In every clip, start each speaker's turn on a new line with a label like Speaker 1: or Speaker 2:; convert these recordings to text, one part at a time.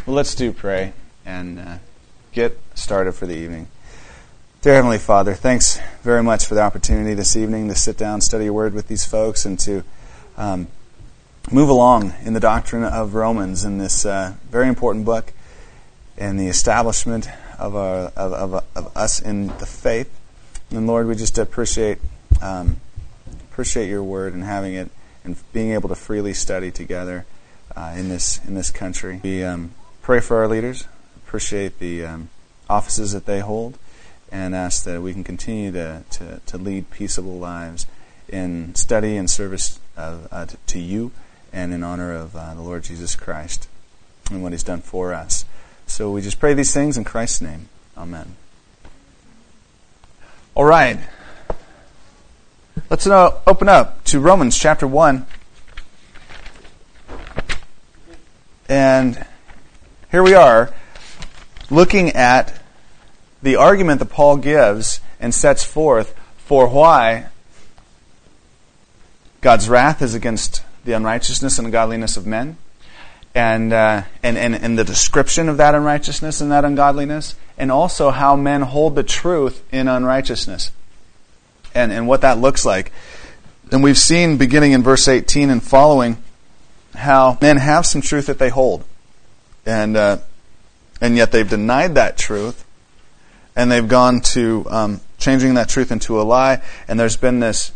Speaker 1: Well, let's pray and get started for the evening. Dear Heavenly Father, thanks very much for the opportunity this evening to sit down, study your word with these folks, and to move along in the doctrine of Romans in this very important book and the establishment of us in the faith. And Lord, we just appreciate your word and having it and being able to freely study together in this country. We pray for our leaders, appreciate the offices that they hold, and ask that we can continue to lead peaceable lives in study and service to you and in honor of the Lord Jesus Christ and what He's done for us. So we just pray these things in Christ's name. Amen. All right. Let's open up to Romans chapter 1. And here we are, looking at the argument that Paul gives and sets forth for why God's wrath is against the unrighteousness and ungodliness of men, and the description of that unrighteousness and that ungodliness, and also how men hold the truth in unrighteousness, and what that looks like. And we've seen, beginning in verse 18 and following, how men have some truth that they hold. And yet they've denied that truth, and they've gone to changing that truth into a lie. And there's been this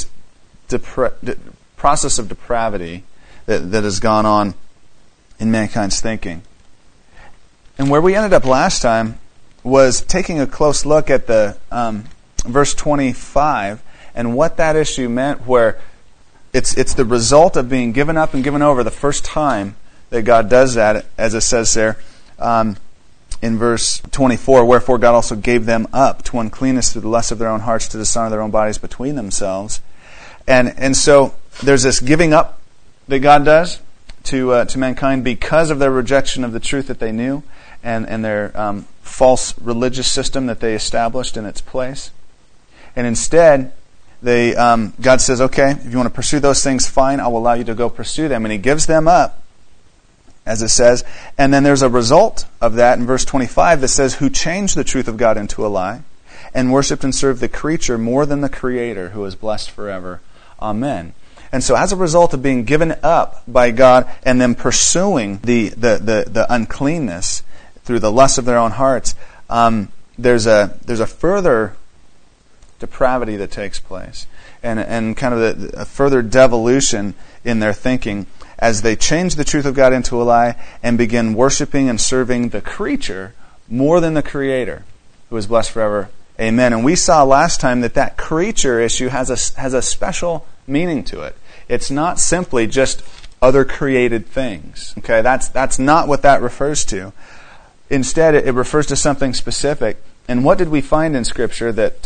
Speaker 1: process of depravity that has gone on in mankind's thinking. And where we ended up last time was taking a close look at the verse 25 and what that issue meant, where it's the result of being given up and given over the first time that God does that, as it says there in verse 24, wherefore God also gave them up to uncleanness through the lust of their own hearts, to dishonor their own bodies between themselves. And so there's this giving up that God does to mankind because of their rejection of the truth that they knew and their false religious system that they established in its place. And instead, God says, okay, if you want to pursue those things, fine, I will allow you to go pursue them. And He gives them up, as it says. And then there's a result of that in verse 25 that says, who changed the truth of God into a lie and worshipped and served the creature more than the Creator, who is blessed forever. Amen. And so as a result of being given up by God and them pursuing the uncleanness through the lust of their own hearts, there's a further depravity that takes place, and kind of a further devolution in their thinking as they change the truth of God into a lie and begin worshiping and serving the creature more than the Creator, who is blessed forever. Amen. And we saw last time that creature issue has a special meaning to it. It's not simply just other created things. Okay, that's not what that refers to. Instead, it refers to something specific. And what did we find in Scripture that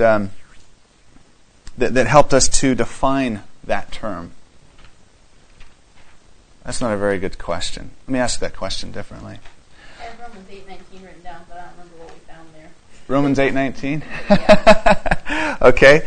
Speaker 1: helped us to define that term? That's not a very good question. Let me ask that question differently.
Speaker 2: I have Romans 8:19 written down, but I don't remember what we found there.
Speaker 1: Romans 8:19? Okay.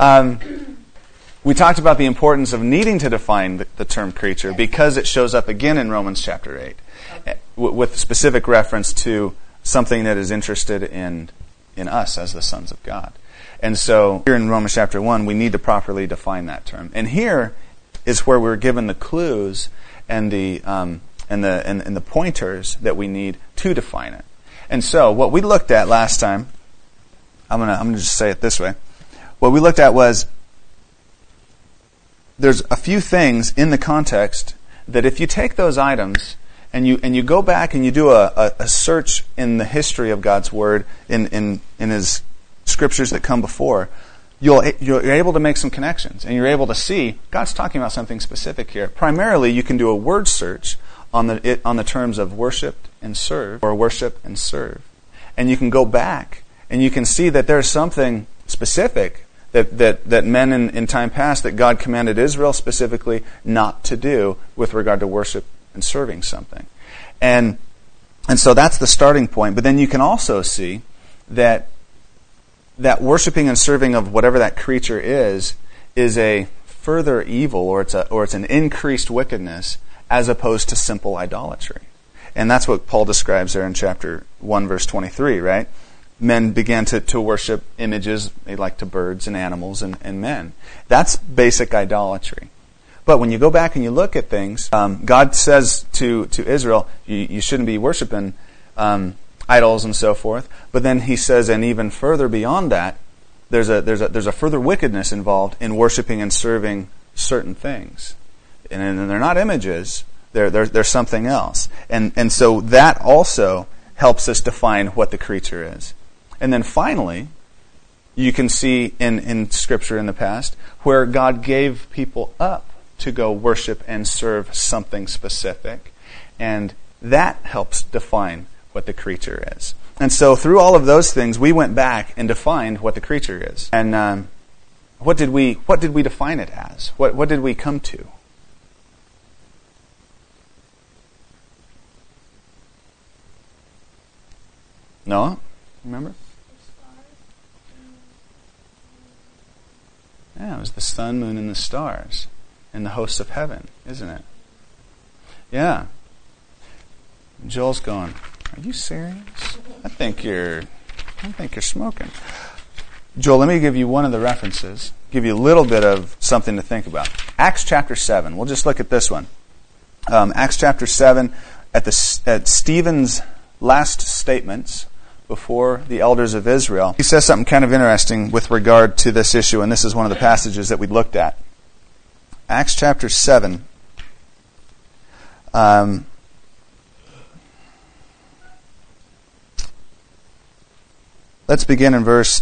Speaker 1: We talked about the importance of needing to define the term creature because it shows up again in Romans chapter 8 with specific reference to something that is interested in us as the sons of God. And so here in Romans chapter 1, we need to properly define that term. And here is where we're given the clues and the pointers that we need to define it. And so what we looked at last time, I'm gonna just say it this way. What we looked at was there's a few things in the context that if you take those items and you go back and you do a search in the history of God's Word in His Scriptures that come before, you're able to make some connections, and you're able to see God's talking about something specific here. Primarily, you can do a word search on the terms of worship and serve, or worship and serve, and you can go back and you can see that there's something specific that men in time past that God commanded Israel specifically not to do with regard to worship and serving something, and so that's the starting point. But then you can also see that worshiping and serving of whatever that creature is a further evil, or it's an increased wickedness as opposed to simple idolatry. And that's what Paul describes there in chapter 1, verse 23, right? Men began to worship images, they like to birds and animals and men. That's basic idolatry. But when you go back and you look at things, God says to Israel, you shouldn't be worshiping idols and so forth. But then he says, and even further beyond that, there's a further wickedness involved in worshiping and serving certain things. And they're not images, they're something else. And so that also helps us define what the creature is. And then finally, you can see in Scripture in the past where God gave people up to go worship and serve something specific. And that helps define what the creature is. And so through all of those things, we went back and defined what the creature is. And what did we define it as? What did we come to? No? Remember? Yeah, it was the sun, moon, and the stars, and the hosts of heaven, isn't it? Yeah. Joel's going, are you serious? I think you're smoking. Joel, let me give you one of the references, give you a little bit of something to think about. Acts chapter 7. We'll just look at this one. Acts chapter 7, at Stephen's last statements before the elders of Israel, he says something kind of interesting with regard to this issue, and this is one of the passages that we looked at. Acts chapter 7. Let's begin in verse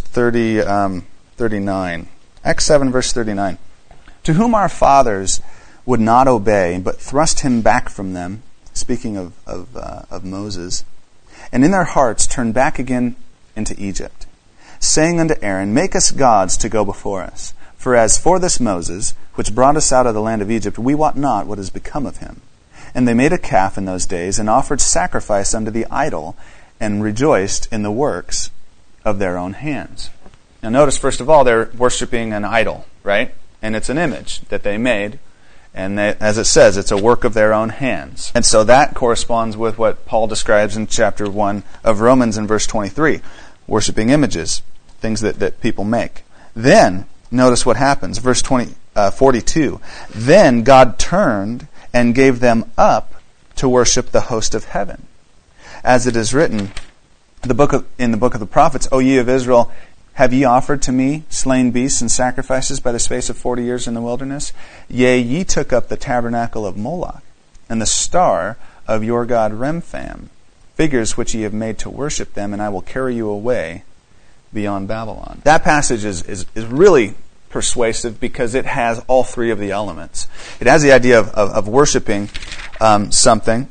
Speaker 1: 39. Acts 7, verse 39. To whom our fathers would not obey, but thrust him back from them, speaking of Moses, and in their hearts turned back again into Egypt, saying unto Aaron, make us gods to go before us. For as for this Moses, which brought us out of the land of Egypt, we wot not what is become of him. And they made a calf in those days, and offered sacrifice unto the idol, and rejoiced in the works of their own hands. Now notice, first of all, they're worshiping an idol, right? And it's an image that they made. And as it says, it's a work of their own hands. And so that corresponds with what Paul describes in chapter 1 of Romans in verse 23. Worshipping images, things that people make. Then, notice what happens. Verse 42. Then God turned and gave them up to worship the host of heaven. As it is written in the book of the prophets, O ye of Israel, have ye offered to me slain beasts and sacrifices by the space of 40 years in the wilderness? Yea, ye took up the tabernacle of Moloch, and the star of your god Remphan, figures which ye have made to worship them, and I will carry you away beyond Babylon. That passage is really persuasive because it has all three of the elements. It has the idea of worshiping something.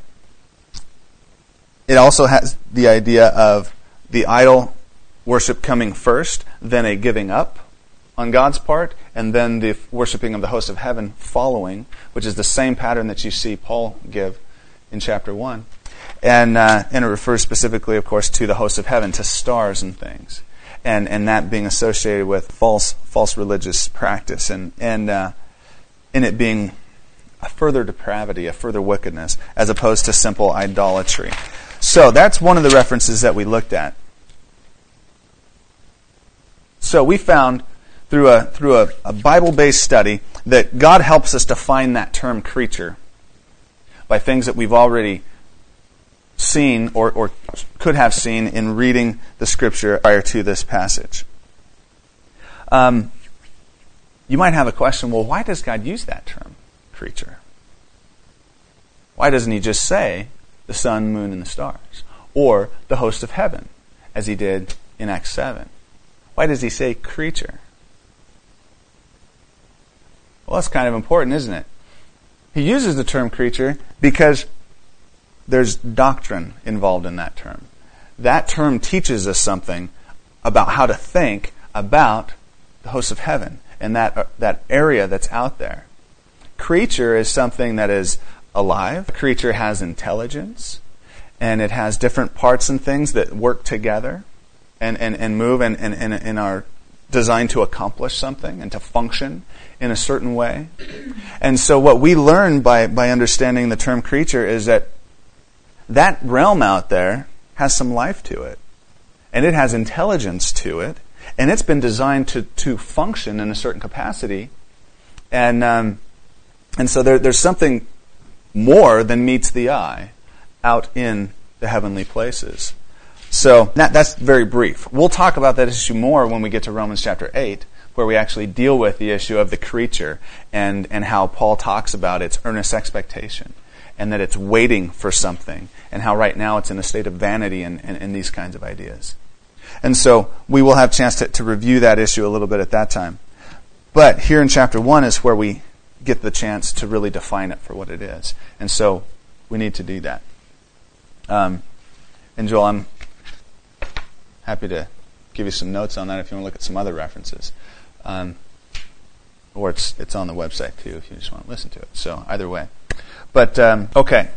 Speaker 1: It also has the idea of the idol worship coming first, then a giving up on God's part, and then the worshiping of the host of heaven following, which is the same pattern that you see Paul give in chapter 1. And it refers specifically, of course, to the host of heaven, to stars and things. And that being associated with false religious practice, and in it being a further depravity, a further wickedness, as opposed to simple idolatry. So that's one of the references that we looked at. So we found through a Bible-based study that God helps us define that term creature by things that we've already seen or could have seen in reading the Scripture prior to this passage. You might have a question, well, why does God use that term, creature? Why doesn't He just say the sun, moon, and the stars? Or the host of heaven, as He did in Acts 7? Why does He say creature? Well, that's kind of important, isn't it? He uses the term creature because there's doctrine involved in that term. That term teaches us something about how to think about the hosts of heaven and that area that's out there. Creature is something that is alive. A creature has intelligence, and it has different parts and things that work together and move and are designed to accomplish something and to function in a certain way. And so what we learn by understanding the term creature is that that realm out there has some life to it. And it has intelligence to it. And it's been designed to function in a certain capacity. And so there's something more than meets the eye out in the heavenly places. So that's very brief. We'll talk about that issue more when we get to Romans chapter 8, where we actually deal with the issue of the creature and how Paul talks about its earnest expectation and that it's waiting for something and how right now it's in a state of vanity and these kinds of ideas. And so we will have a chance to review that issue a little bit at that time. But here in chapter 1 is where we get the chance to really define it for what it is. And so we need to do that. And Joel, I'm happy to give you some notes on that if you want to look at some other references. Or it's on the website too if you just want to listen to it. So either way. But, okay.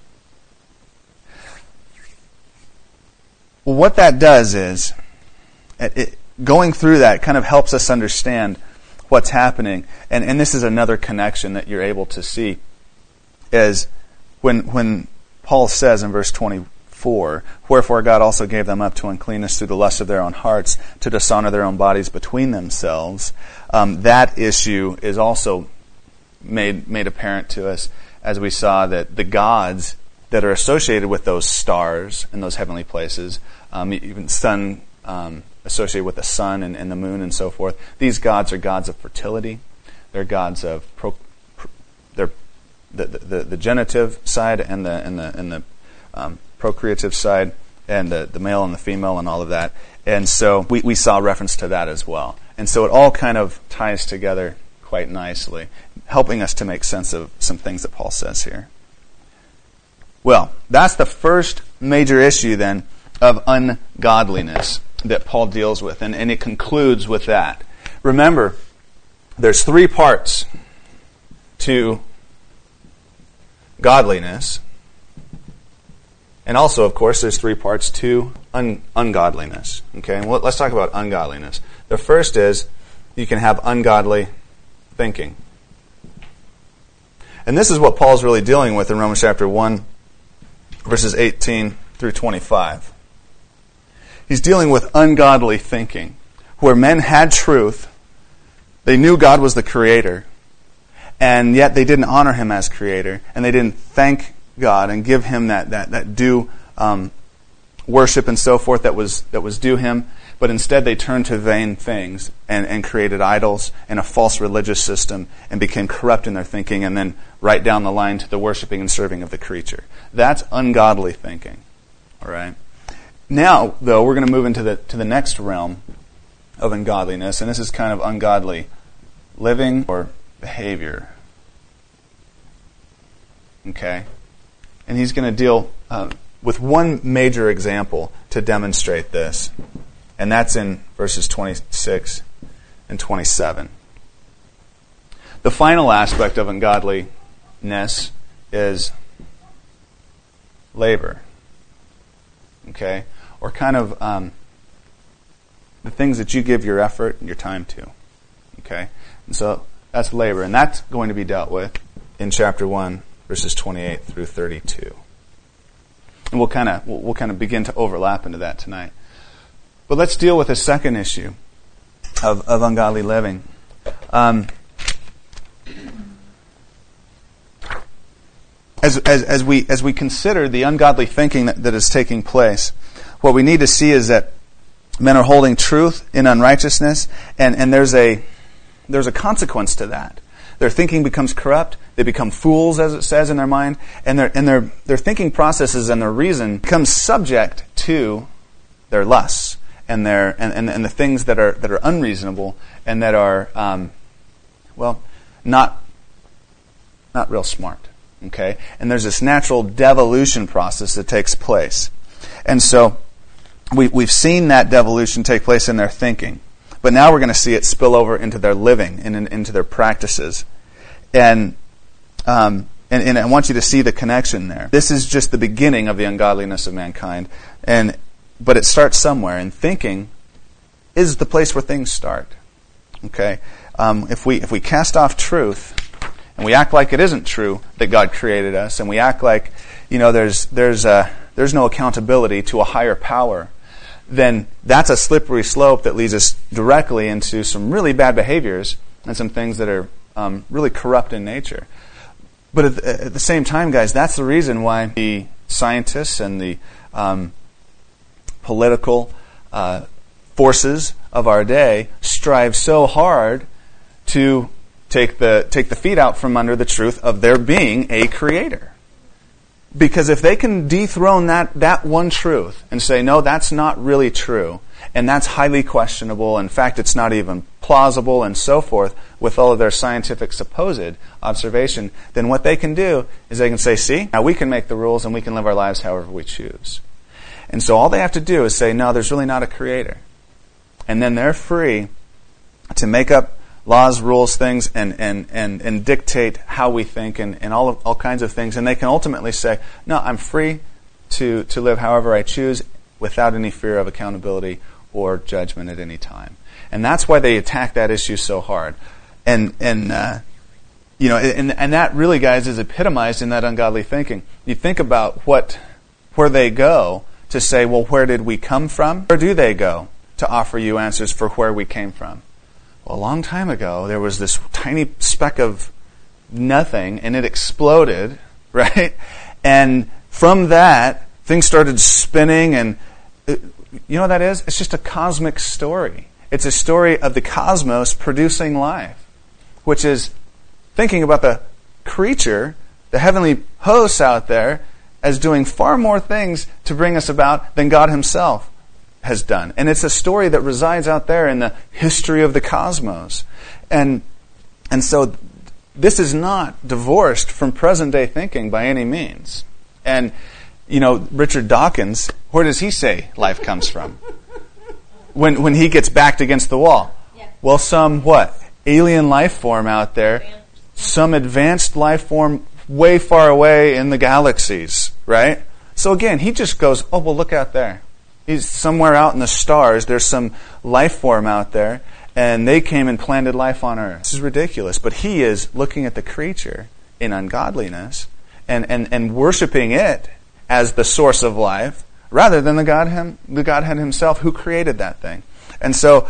Speaker 1: Well, what that does is, going through that kind of helps us understand what's happening. And this is another connection that you're able to see, is when Paul says in verse 24, "Wherefore God also gave them up to uncleanness through the lust of their own hearts, to dishonor their own bodies between themselves." That issue is also made apparent to us as we saw that the gods that are associated with those stars in those heavenly places, even sun associated with the sun and the moon and so forth, these gods are gods of fertility. They're gods of the genitive side and the procreative side, and the male and the female and all of that. And so we saw reference to that as well. And so it all kind of ties together quite nicely, helping us to make sense of some things that Paul says here. Well, that's the first major issue then of ungodliness that Paul deals with, and it concludes with that. Remember, there's 3 parts to godliness, and also, of course, there's 3 parts to ungodliness. Okay, and let's talk about ungodliness. The first is you can have ungodly thinking. And this is what Paul's really dealing with in Romans chapter 1, verses 18 through 25. He's dealing with ungodly thinking, where men had truth, they knew God was the creator, and yet they didn't honor him as creator, and they didn't thank God and give him that due worship and so forth that was due him, but instead they turned to vain things and created idols and a false religious system and became corrupt in their thinking, and then right down the line to the worshiping and serving of the creature. That's ungodly thinking. All right. Now, though, we're going to move into the next realm of ungodliness, and this is kind of ungodly living or behavior. Okay? And he's going to deal with one major example to demonstrate this, and that's in verses 26 and 27. The final aspect of ungodliness is labor. Okay? Or kind of the things that you give your effort and your time to. Okay? And so that's labor, and that's going to be dealt with in chapter 1, verses 28 through 32. And we'll kind of begin to overlap into that tonight. But let's deal with the second issue of ungodly living. As we consider the ungodly thinking that is taking place, what we need to see is that men are holding truth in unrighteousness, and there's a consequence to that. Their thinking becomes corrupt. They become fools, as it says in their mind, and their thinking processes and their reason becomes subject to their lusts and the things that are unreasonable and that are not real smart. Okay, and there's this natural devolution process that takes place, and so we've seen that devolution take place in their thinking. But now we're going to see it spill over into their living and into their practices. And I want you to see the connection there. This is just the beginning of the ungodliness of mankind. But it starts somewhere, and thinking is the place where things start. Okay? If we cast off truth, and we act like it isn't true that God created us, and we act like, there's no accountability to a higher power, then that's a slippery slope that leads us directly into some really bad behaviors and some things that are really corrupt in nature. But at the same time, guys, that's the reason why the scientists and the political forces of our day strive so hard to take the feet out from under the truth of there being a creator. Because if they can dethrone that one truth and say, no, that's not really true, and that's highly questionable, in fact, it's not even plausible, and so forth, with all of their scientific supposed observation, then what they can do is they can say, see, now we can make the rules and we can live our lives however we choose. And so all they have to do is say, no, there's really not a creator. And then they're free to make up laws, rules, things, and dictate how we think and all kinds of things. And they can ultimately say, no, I'm free to live however I choose without any fear of accountability or judgment at any time. And that's why they attack that issue so hard. And that really, guys, is epitomized in that ungodly thinking. You think about where they go to say, well, where did we come from? Where do they go to offer you answers for where we came from? Well, a long time ago, there was this tiny speck of nothing, and it exploded, right? And from that, things started spinning, and you know what that is? It's just a cosmic story. It's a story of the cosmos producing life, which is thinking about the creature, the heavenly hosts out there, as doing far more things to bring us about than God himself has done. And it's a story that resides out there in the history of the cosmos. And so this is not divorced from present day thinking by any means. And, Richard Dawkins, where does he say life comes from? When he gets backed against the wall?
Speaker 2: Yeah.
Speaker 1: Well, some alien life form out there, some advanced life form way far away in the galaxies, right? So again, he just goes, oh, well, look out there. He's somewhere out in the stars. There's some life form out there, and they came and planted life on Earth. This is ridiculous. But he is looking at the creature in ungodliness and worshiping it as the source of life, rather than the Godhead himself who created that thing. And so,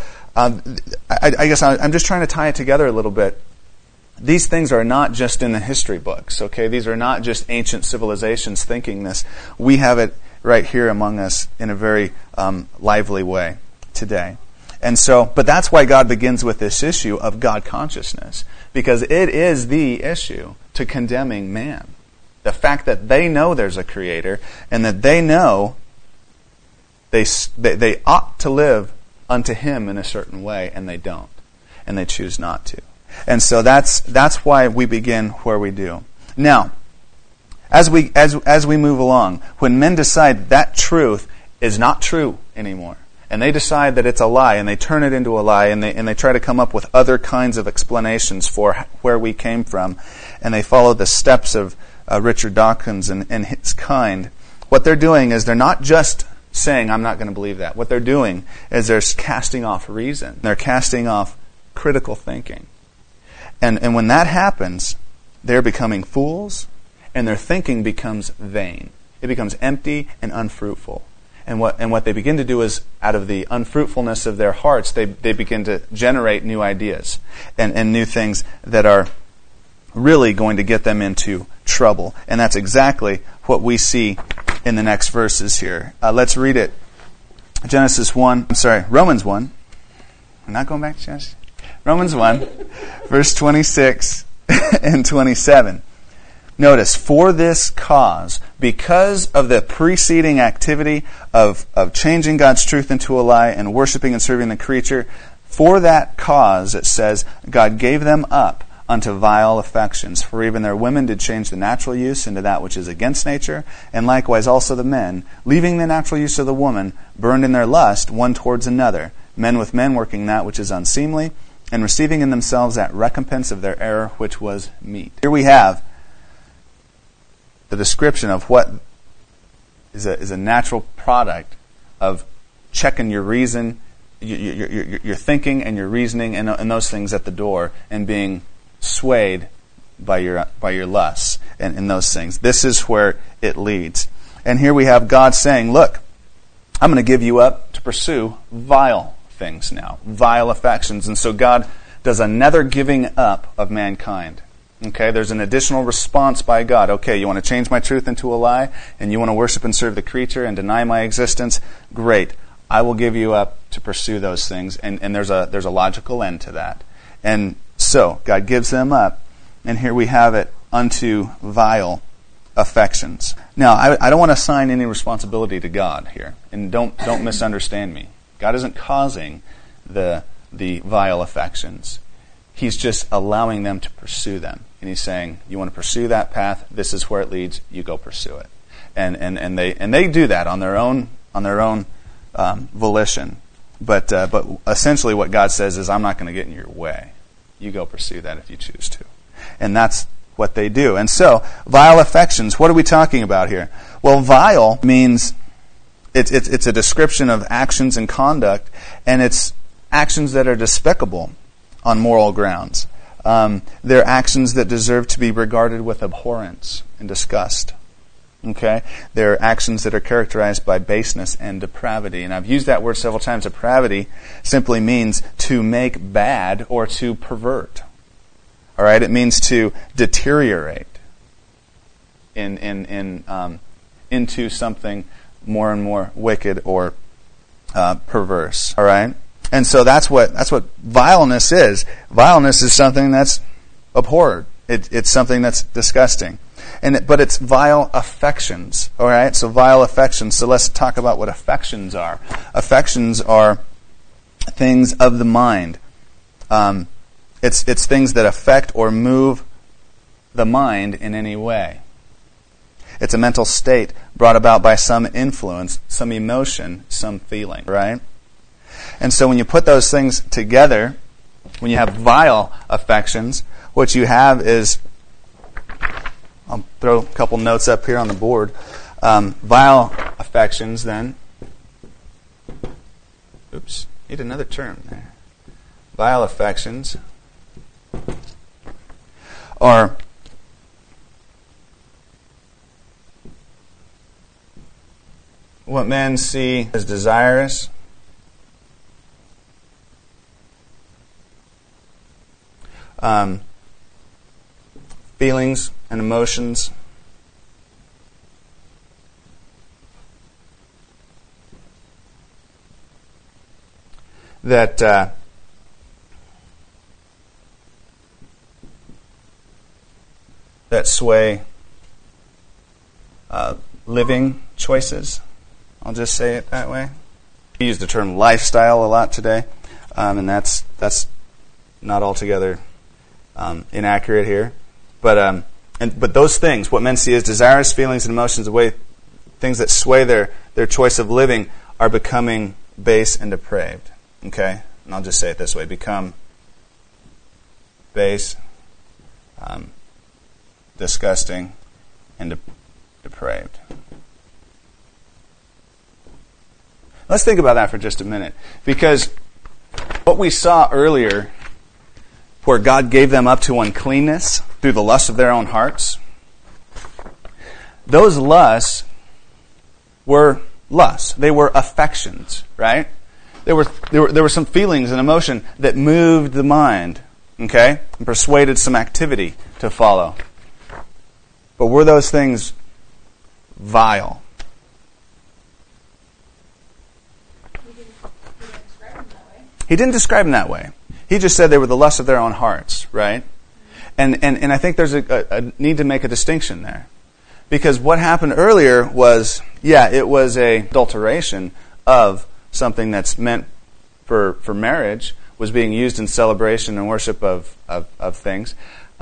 Speaker 1: I guess I'm just trying to tie it together a little bit. These things are not just in the history books, okay? These are not just ancient civilizations thinking this. We have it right here among us in a very lively way today. And so, but that's why God begins with this issue of God consciousness, because it is the issue to condemning man. The fact that they know there's a creator and that they know they ought to live unto him in a certain way, and they don't. And they choose not to. And so that's why we begin where we do. Now, as we move along, when men decide that truth is not true anymore, and they decide that it's a lie, and they turn it into a lie, and they try to come up with other kinds of explanations for where we came from, and they follow the steps of Richard Dawkins and his kind, what they're doing is they're not just saying, I'm not going to believe that. What they're doing is they're casting off reason. They're casting off critical thinking. And when that happens, they're becoming fools, and their thinking becomes vain. It becomes empty and unfruitful. And what they begin to do is, out of the unfruitfulness of their hearts, they begin to generate new ideas and new things that are really going to get them into trouble. And that's exactly what we see in the next verses here. Let's read it. Romans 1. I'm not going back to Genesis. Romans 1, verse 26 and 27. Notice, for this cause, because of the preceding activity of changing God's truth into a lie and worshiping and serving the creature, for that cause, it says, God gave them up unto vile affections. For even their women did change the natural use into that which is against nature, and likewise also the men, leaving the natural use of the woman, burned in their lust one towards another, men with men working that which is unseemly, and receiving in themselves that recompense of their error which was meet. Here we have the description of what is a natural product of checking your reason, your thinking and your reasoning and those things at the door, and being swayed by your lusts and those things. This is where it leads. And here we have God saying, look, I'm going to give you up to pursue vile things now, vile affections. And so God does another giving up of mankind. Okay, there's an additional response by God. Okay, you want to change my truth into a lie, and you want to worship and serve the creature and deny my existence? Great. I will give you up to pursue those things. And there's a logical end to that. And so God gives them up, and here we have it, unto vile affections. Now, I don't want to assign any responsibility to God here, and don't misunderstand me. God isn't causing the vile affections. He's just allowing them to pursue them. And he's saying, you want to pursue that path, this is where it leads, you go pursue it. And they do that on their own volition. But essentially what God says is, I'm not going to get in your way. You go pursue that if you choose to. And that's what they do. And so, vile affections, what are we talking about here? Well, vile means it's a description of actions and conduct, and it's actions that are despicable on moral grounds. They're actions that deserve to be regarded with abhorrence and disgust. Okay? They're actions that are characterized by baseness and depravity. And I've used that word several times. Depravity simply means to make bad or to pervert. All right? It means to deteriorate into something more and more wicked or perverse. All right? And so that's what vileness is. Vileness is something that's abhorred. It's something that's disgusting. But it's vile affections. All right? So vile affections. So let's talk about what affections are. Affections are things of the mind. It's things that affect or move the mind in any way. It's a mental state brought about by some influence, some emotion, some feeling. Right? And so when you put those things together, when you have vile affections, what you have is, I'll throw a couple notes up here on the board. Vile affections then, need another term there. Vile affections are what men see as desirous, feelings and emotions that sway living choices. I'll just say it that way. We use the term lifestyle a lot today, and that's not altogether inaccurate here. But those things, what men see as desirous feelings and emotions, the way things that sway their choice of living, are becoming base and depraved. Okay? And I'll just say it this way: become base, disgusting, and depraved. Let's think about that for just a minute. Because what we saw earlier, where God gave them up to uncleanness through the lust of their own hearts, those lusts were lusts. They were affections, right? There were some feelings and emotion that moved the mind, okay, and persuaded some activity to follow. But were those things vile? He didn't describe them that way. He just said they were the lust of their own hearts, right? And I think there's a need to make a distinction there. Because what happened earlier was, it was a adulteration of something that's meant for marriage, was being used in celebration and worship of things.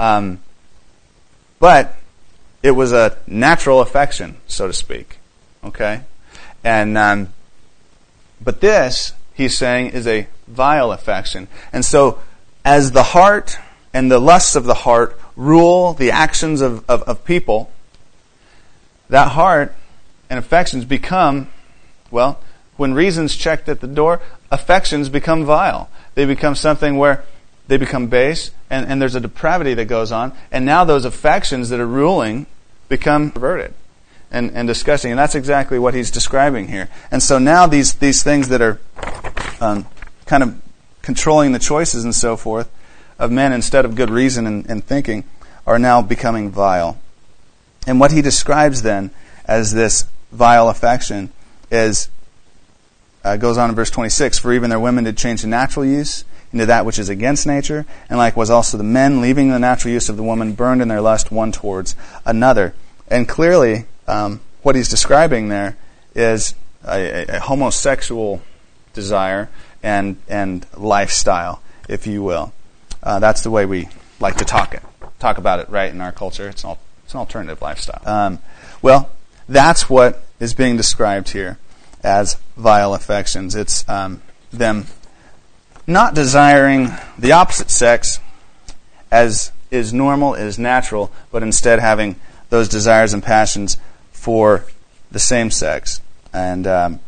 Speaker 1: But it was a natural affection, so to speak. Okay? And but this, he's saying, is a vile affection. And so, as the heart and the lusts of the heart rule the actions of people, that heart and affections become, when reason's checked at the door, affections become vile. They become something where they become base, and there's a depravity that goes on, and now those affections that are ruling become perverted and disgusting, and that's exactly what he's describing here. And so now these things that are kind of controlling the choices and so forth of men instead of good reason and thinking are now becoming vile. And what he describes then as this vile affection is, goes on in verse 26, for even their women did change the natural use into that which is against nature, and likewise also the men, leaving the natural use of the woman, burned in their lust one towards another. And clearly, what he's describing there is a homosexual desire and lifestyle, if you will. That's the way we like to talk about it, right, in our culture. It's an alternative lifestyle. Well, that's what is being described here as vile affections. It's them not desiring the opposite sex as is normal, is natural, but instead having those desires and passions for the same sex. And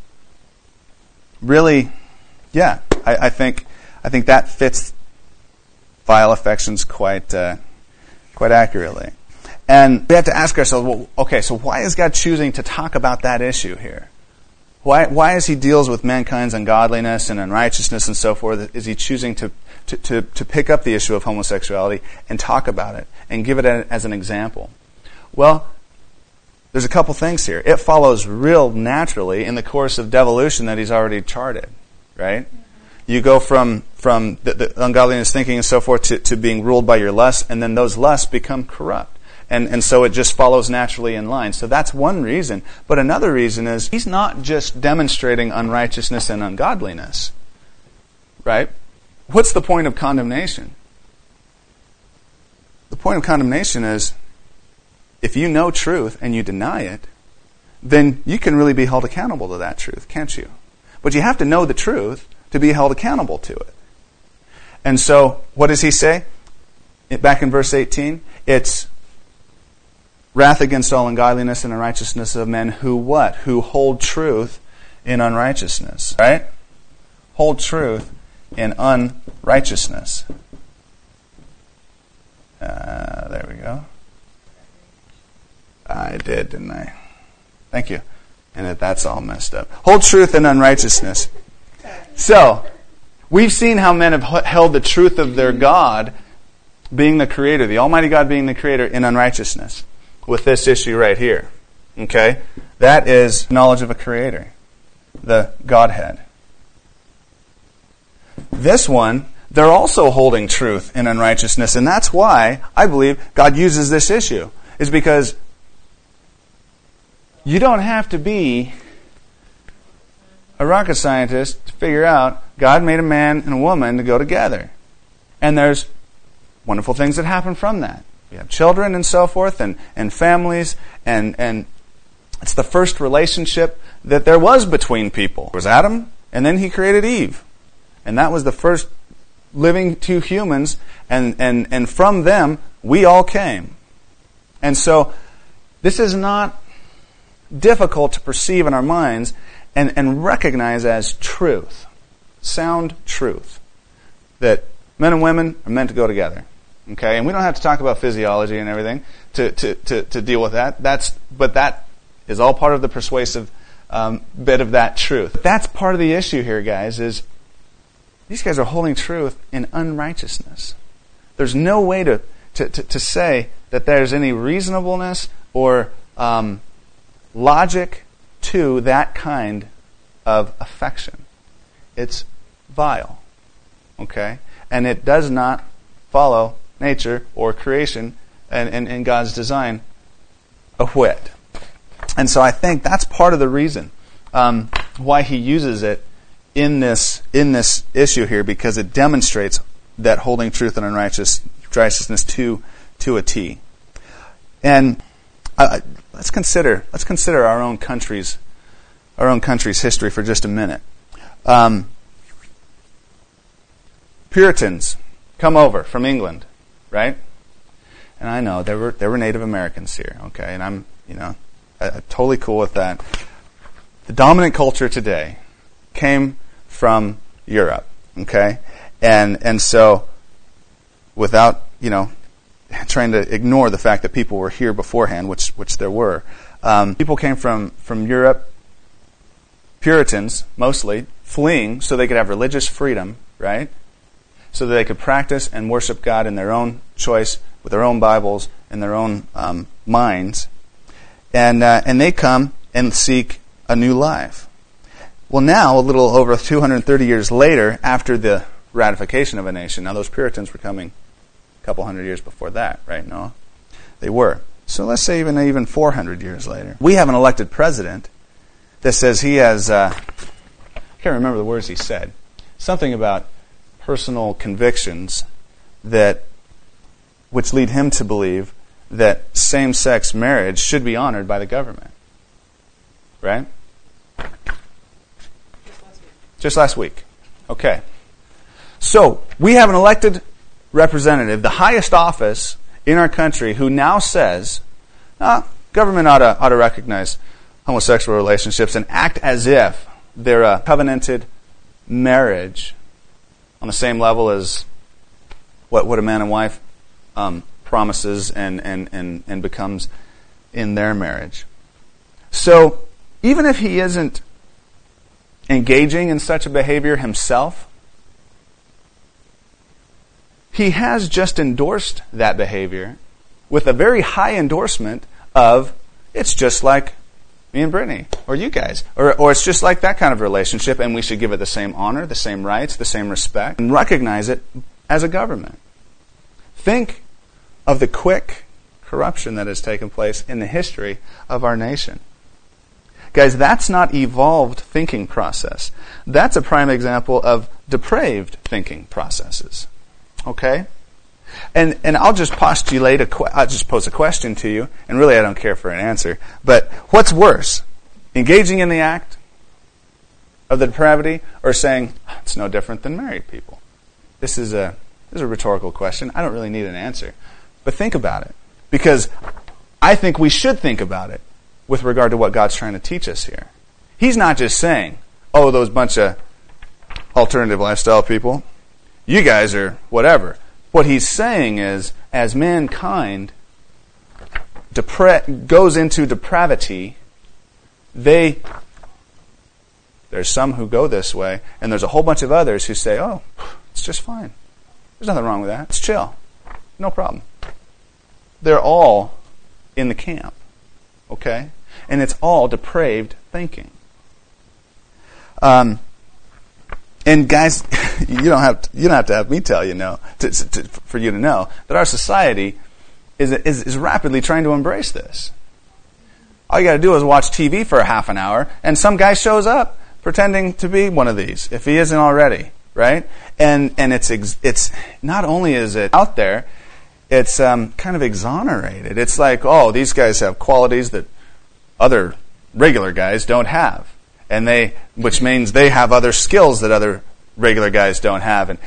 Speaker 1: really, yeah, I think that fits vile affections quite accurately. And we have to ask ourselves, well, okay, so why is God choosing to talk about that issue here? Why as he deals with mankind's ungodliness and unrighteousness and so forth, is he choosing to pick up the issue of homosexuality and talk about it and give it as an example? Well, there's a couple things here. It follows real naturally in the course of devolution that he's already charted, right? You go from the ungodliness thinking and so forth to being ruled by your lusts, and then those lusts become corrupt. And so it just follows naturally in line. So that's one reason. But another reason is he's not just demonstrating unrighteousness and ungodliness. Right? What's the point of condemnation? The point of condemnation is if you know truth and you deny it, then you can really be held accountable to that truth, can't you? But you have to know the truth to be held accountable to it. And so, what does he say? Back in verse 18, it's wrath against all ungodliness and unrighteousness of men who what? Who hold truth in unrighteousness. Right? Hold truth in unrighteousness. There we go. I did, didn't I? Thank you. And that's all messed up. Hold truth in unrighteousness. So, we've seen how men have held the truth of their God being the Creator, the Almighty God being the Creator, in unrighteousness. With this issue right here. Okay? That is knowledge of a Creator. The Godhead. This one, they're also holding truth in unrighteousness. And that's why I believe God uses this issue. Is because you don't have to be a rocket scientist to figure out God made a man and a woman to go together. And there's wonderful things that happen from that. We have children and so forth, and families, and it's the first relationship that there was between people. It was Adam, and then he created Eve. And that was the first living two humans, and from them, we all came. And so, this is not difficult to perceive in our minds and recognize as truth. Sound truth. That men and women are meant to go together. Okay, and we don't have to talk about physiology and everything to deal with that. But that is all part of the persuasive bit of that truth. But that's part of the issue here, guys, is these guys are holding truth in unrighteousness. There's no way to say that there's any reasonableness or logic to that kind of affection. It's vile. Okay? And it does not follow nature or creation and God's design a whit. And so I think that's part of the reason why he uses it in this issue here, because it demonstrates that holding truth and unrighteousness to a T. And let's consider our own country's history for just a minute. Puritans come over from England, right? And I know there were Native Americans here, okay, and I'm totally cool with that. The dominant culture today came from Europe, okay, and so without, trying to ignore the fact that people were here beforehand, which there were. People came from Europe, Puritans mostly, fleeing so they could have religious freedom, right? So that they could practice and worship God in their own choice, with their own Bibles, in their own minds. And they come and seek a new life. Well, now, a little over 230 years later, after the ratification of a nation, now those Puritans were coming a couple hundred years before that, right? No, they were. So let's say even 400 years later. We have an elected president that says he has, I can't remember the words he said, something about personal convictions which lead him to believe that same-sex marriage should be honored by the government. Right? Just last week. Okay. So, we have an elected representative, the highest office in our country, who now says, government ought to recognize homosexual relationships and act as if they're a covenanted marriage on the same level as what a man and wife promises and becomes in their marriage. So, even if he isn't engaging in such a behavior himself, he has just endorsed that behavior with a very high endorsement of, it's just like me and Brittany, or you guys, or it's just like that kind of relationship, and we should give it the same honor, the same rights, the same respect, and recognize it as a government. Think of the quick corruption that has taken place in the history of our nation. Guys, that's not evolved thinking process. That's a prime example of depraved thinking processes. Okay? And I'll just postulate I'll just pose a question to you, and really I don't care for an answer, but what's worse? Engaging in the act of the depravity, or saying, it's no different than married people? This is a rhetorical question. I don't really need an answer. But think about it. Because I think we should think about it with regard to what God's trying to teach us here. He's not just saying, those bunch of alternative lifestyle people, you guys are whatever. What he's saying is, as mankind goes into depravity, there's some who go this way, and there's a whole bunch of others who say, it's just fine. There's nothing wrong with that. It's chill. No problem. They're all in the camp. Okay? And it's all depraved thinking. And guys, you don't have to have me tell you for you to know that our society is rapidly trying to embrace this. All you got to do is watch TV for a half an hour, and some guy shows up pretending to be one of these, if he isn't already, right? And it's not only is it out there, it's kind of exonerated. It's like, these guys have qualities that other regular guys don't have. Which means they have other skills that other regular guys don't have. And,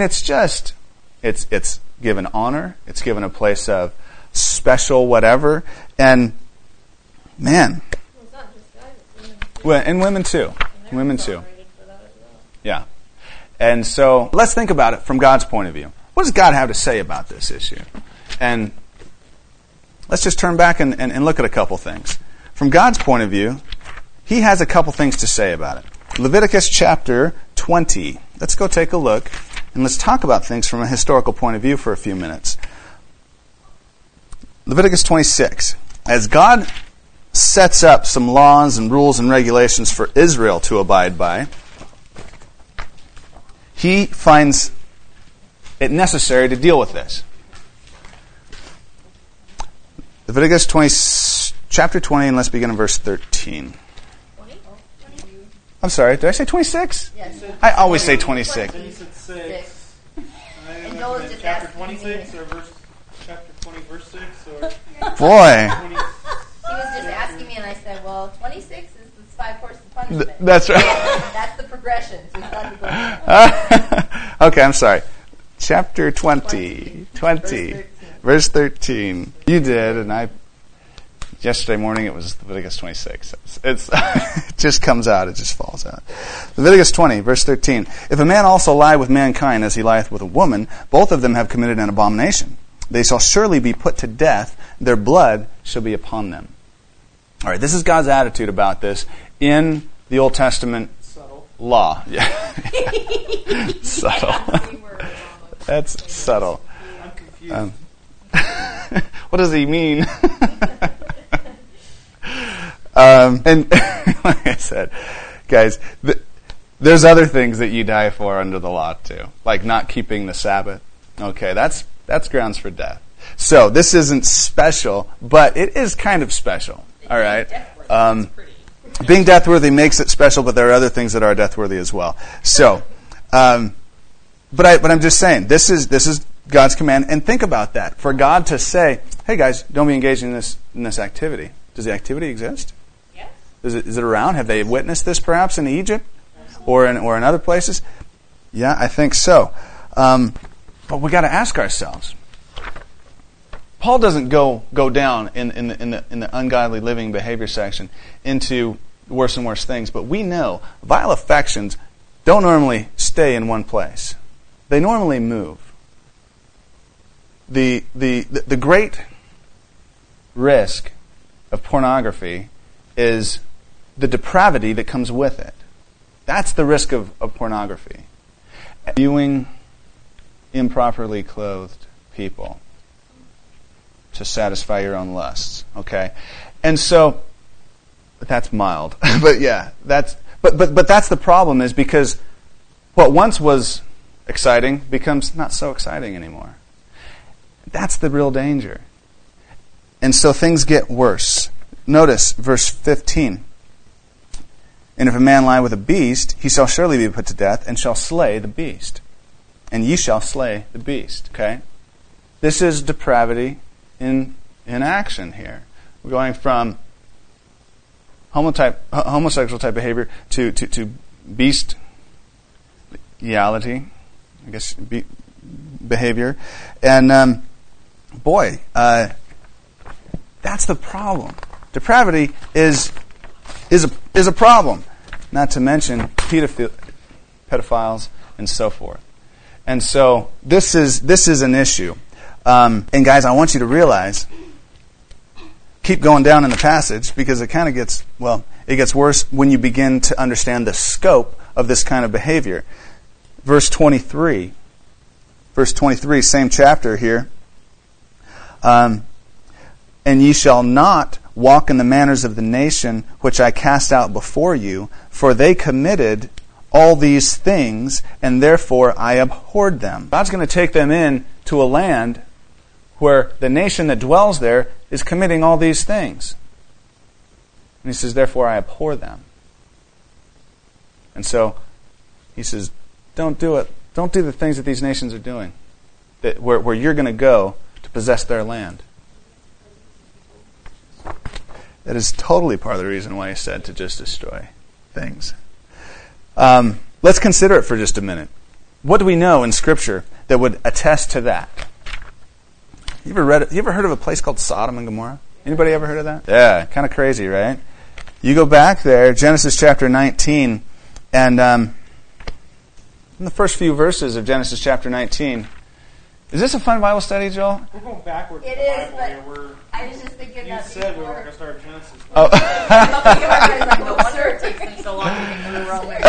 Speaker 1: it's given honor. It's given a place of special whatever. And, man.
Speaker 2: Well, it's not just guys, it's women too.
Speaker 1: Well, and women too.
Speaker 2: And
Speaker 1: Women too.
Speaker 2: celebrated for that as well.
Speaker 1: Yeah. And so, let's think about it from God's point of view. What does God have to say about this issue? And let's just turn back and look at a couple things. From God's point of view, He has a couple things to say about it. Leviticus chapter 20. Let's go take a look, and let's talk about things from a historical point of view for a few minutes. Leviticus 26. As God sets up some laws and rules and regulations for Israel to abide by, He finds it necessary to deal with this. Leviticus 20, chapter 20, and let's begin in verse 13.
Speaker 2: 20?
Speaker 1: I'm sorry, did I say 26?
Speaker 2: Yes.
Speaker 1: I always say 26.
Speaker 3: Then you said 6.
Speaker 2: And Noah's just
Speaker 3: chapter
Speaker 2: asking me.
Speaker 3: 26 or chapter 20, verse 6? Or
Speaker 1: Boy.
Speaker 3: 20,
Speaker 2: He was just asking me, and I said, 26 is the 5 courses of punishment.
Speaker 1: That's right.
Speaker 2: That's the progression. So he's got to go.
Speaker 1: Okay, I'm sorry. Chapter 20. 20. Verse 13. You did, and I Yesterday morning it was Leviticus 26. It just comes out. It just falls out. Leviticus 20, verse 13. If a man also lie with mankind as he lieth with a woman, both of them have committed an abomination. They shall surely be put to death. Their blood shall be upon them. All right, this is God's attitude about this in the Old Testament law. Yeah. Subtle. That's subtle.
Speaker 3: I'm confused.
Speaker 1: What does he mean? And like I said, guys, there's other things that you die for under the law too, like not keeping the Sabbath. Okay, that's grounds for death. So this isn't special, but it is kind of special. All right. Being death-worthy makes it special, but there are other things that are death-worthy as well. So, but I'm just saying, this is God's command, and think about that. For God to say, "Hey guys, don't be engaged in this activity." Does the activity exist?
Speaker 2: Yes.
Speaker 1: Is it around? Have they witnessed this perhaps in Egypt or in other places? Yeah, I think so. But we got to ask ourselves. Paul doesn't go down in the ungodly living behavior section into worse and worse things, but we know vile affections don't normally stay in one place. They normally move. The great risk of pornography is the depravity that comes with it. That's the risk of pornography. Viewing improperly clothed people to satisfy your own lusts. Okay? And so, but that's mild. But yeah, but that's the problem, is because what once was exciting becomes not so exciting anymore. That's the real danger. And so things get worse. Notice verse 15. And if a man lie with a beast, he shall surely be put to death, and shall slay the beast. And ye shall slay the beast. Okay? This is depravity in action here. We're going from homosexual type behavior to bestiality, I guess, behavior. And that's the problem. Depravity is a problem. Not to mention pedophiles and so forth. And so this is an issue. And guys, I want you to realize, keep going down in the passage, because it kind of gets worse when you begin to understand the scope of this kind of behavior. Verse 23, same chapter here. And ye shall not walk in the manners of the nation which I cast out before you, for they committed all these things, and therefore I abhorred them. God's going to take them in to a land where the nation that dwells there is committing all these things. And he says, therefore I abhor them. And so he says, don't do it. Don't do the things that these nations are doing, where you're going to go to possess their land. That is totally part of the reason why he said to just destroy things. Let's consider it for just a minute. What do we know in Scripture that would attest to that? You ever heard of a place called Sodom and Gomorrah? Anybody ever heard of that? Yeah, kind of crazy, right? You go back there, Genesis chapter 19, and in the first few verses of Genesis chapter 19, is this a fun Bible study, Joel?
Speaker 3: We're going backwards
Speaker 2: It
Speaker 3: in the
Speaker 2: is,
Speaker 3: Bible
Speaker 2: but
Speaker 3: here.
Speaker 2: I was just thinking
Speaker 3: You
Speaker 2: that
Speaker 3: said we
Speaker 2: before.
Speaker 3: weren't going to start Genesis.
Speaker 1: Oh.
Speaker 2: Like, no wonder it takes them so long to get through Romans.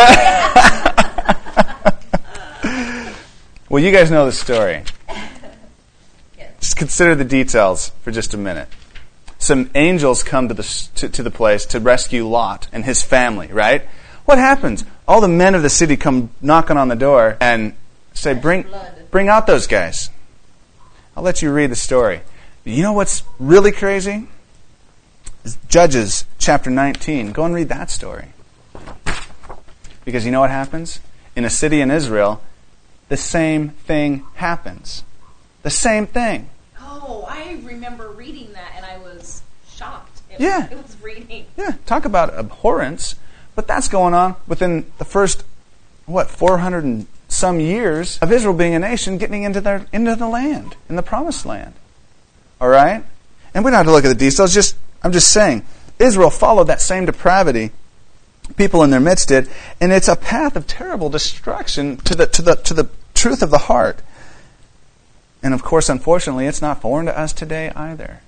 Speaker 1: Well, you guys know the story.
Speaker 2: Yes.
Speaker 1: Just consider the details for just a minute. Some angels come to the place to rescue Lot and his family, right? What happens? All the men of the city come knocking on the door and say, bring out those guys. I'll let you read the story. You know what's really crazy? It's Judges chapter 19. Go and read that story. Because you know what happens? In a city in Israel, the same thing happens. The same thing.
Speaker 4: Oh, I remember reading that and I was shocked. It was reading.
Speaker 1: Yeah, talk about abhorrence. But that's going on within the first, 400 and some years of Israel being a nation, getting into the land, in the promised land. All right? And we don't have to look at the details. Just I'm just saying, Israel followed that same depravity. People in their midst did, and it's a path of terrible destruction to the truth of the heart. And of course, unfortunately, it's not foreign to us today either.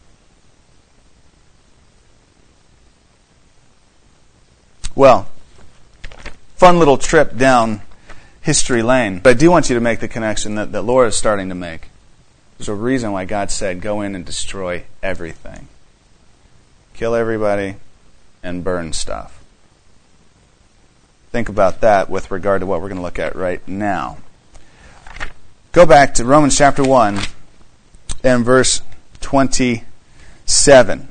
Speaker 1: Well, fun little trip down history lane. But I do want you to make the connection that Laura is starting to make. There's a reason why God said, go in and destroy everything. Kill everybody and burn stuff. Think about that with regard to what we're going to look at right now. Go back to Romans chapter 1 and verse 27.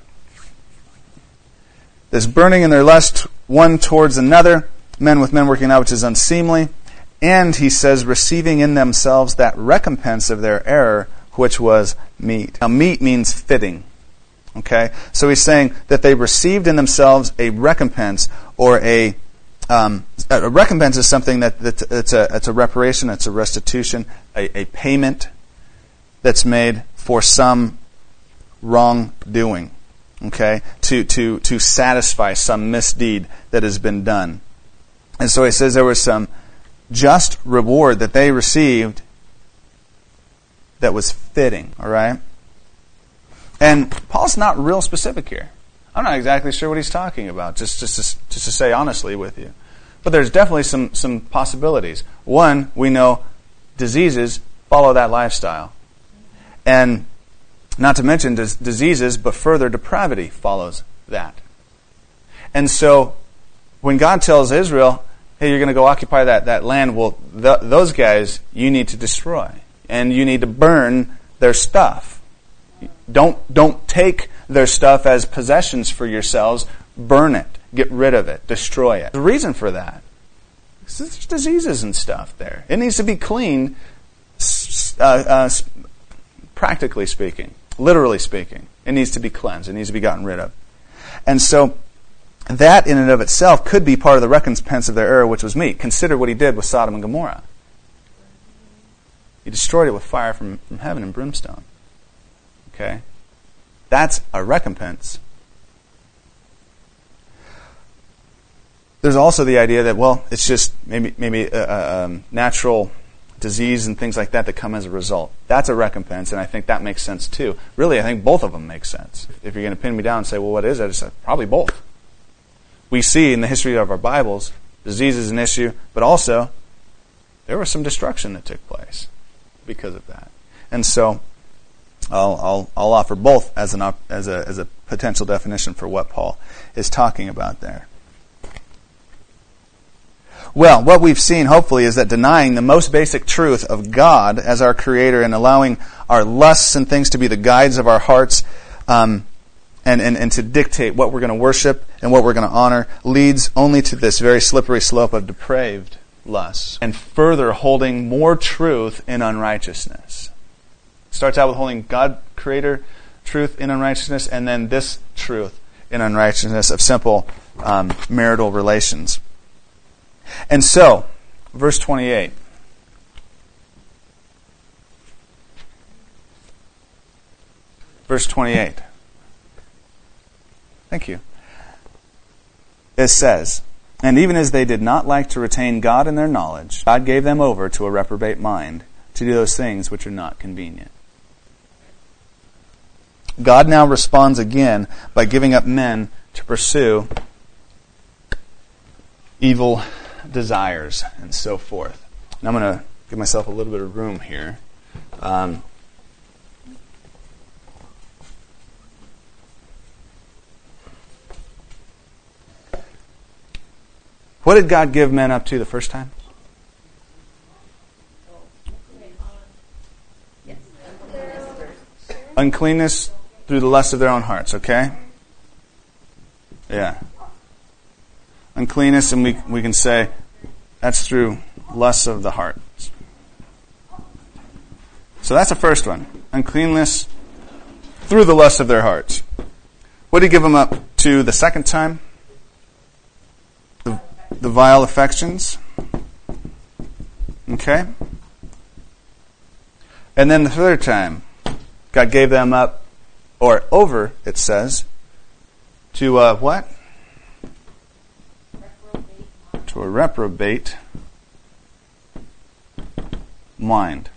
Speaker 1: This burning in their lust one towards another, men with men working out which is unseemly, and he says, receiving in themselves that recompense of their error, which was meat. Now, meat means fitting. Okay? So he's saying that they received in themselves a recompense, or a recompense is something it's a reparation, it's a restitution, a payment that's made for some wrongdoing. Okay, to satisfy some misdeed that has been done. And so he says there was some just reward that they received that was fitting. All right? And Paul's not real specific here. I'm not exactly sure what he's talking about, just to say honestly with you. But there's definitely some possibilities. One, we know diseases follow that lifestyle. And not to mention diseases, but further depravity follows that. And so, when God tells Israel, hey, you're going to go occupy that land, well, those guys you need to destroy. And you need to burn their stuff. Don't take their stuff as possessions for yourselves. Burn it. Get rid of it. Destroy it. The reason for that is there's diseases and stuff there. It needs to be clean, practically speaking. Literally speaking, it needs to be cleansed. It needs to be gotten rid of. And so, that in and of itself could be part of the recompense of their error, which was meat. Consider what he did with Sodom and Gomorrah. He destroyed it with fire from heaven and brimstone. Okay? That's a recompense. There's also the idea that, well, it's just maybe natural disease and things like that come as a result. That's a recompense, and I think that makes sense too. Really, I think both of them make sense. If you're going to pin me down and say, well, what is it? I say, probably both. We see in the history of our Bibles, disease is an issue, but also there was some destruction that took place because of that. And so I'll offer both as a potential definition for what Paul is talking about there. Well, what we've seen, hopefully, is that denying the most basic truth of God as our Creator and allowing our lusts and things to be the guides of our hearts and to dictate what we're going to worship and what we're going to honor leads only to this very slippery slope of depraved lusts and further holding more truth in unrighteousness. It starts out with holding God, Creator, truth in unrighteousness, and then this truth in unrighteousness of simple marital relations. And so, verse 28. Verse 28. Thank you. It says, and even as they did not like to retain God in their knowledge, God gave them over to a reprobate mind to do those things which are not convenient. God now responds again by giving up men to pursue evil desires and so forth. And I'm going to give myself a little bit of room here. What did God give men up to the first time? Uncleanness through the lust of their own hearts, okay? Yeah. Uncleanness, and we can say that's through lusts of the heart. So that's the first one. Uncleanness through the lust of their hearts. What did he give them up to the second time? The vile affections. Okay? And then the third time, God gave them up, or over, it says, To what?
Speaker 2: Reprobate.
Speaker 1: To a reprobate mind.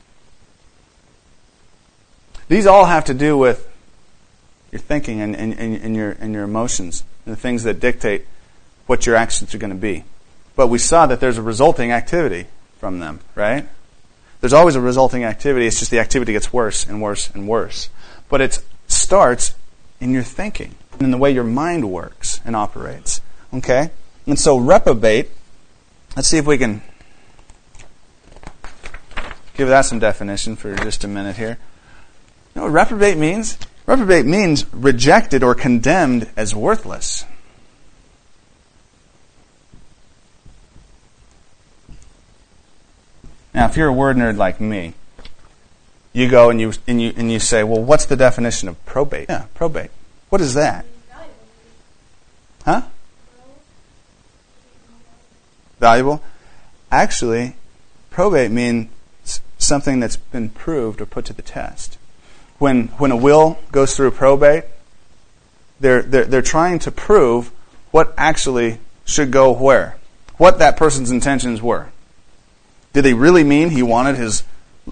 Speaker 1: These all have to do with your thinking and your emotions, and the things that dictate what your actions are going to be. But we saw that there's a resulting activity from them, right? There's always a resulting activity. It's just the activity gets worse and worse and worse. But it starts in your thinking and in the way your mind works and operates. Okay? And so reprobate, let's see if we can give that some definition for just a minute here. You know what reprobate means? Reprobate means rejected or condemned as worthless. Now, if you're a word nerd like me, you go and you say, well, what's the definition of probate? Yeah, probate. What is that? Huh? Valuable? Actually, probate means something that's been proved or put to the test. When a will goes through probate, they're trying to prove what actually should go where, what that person's intentions were. Did they really mean he wanted his,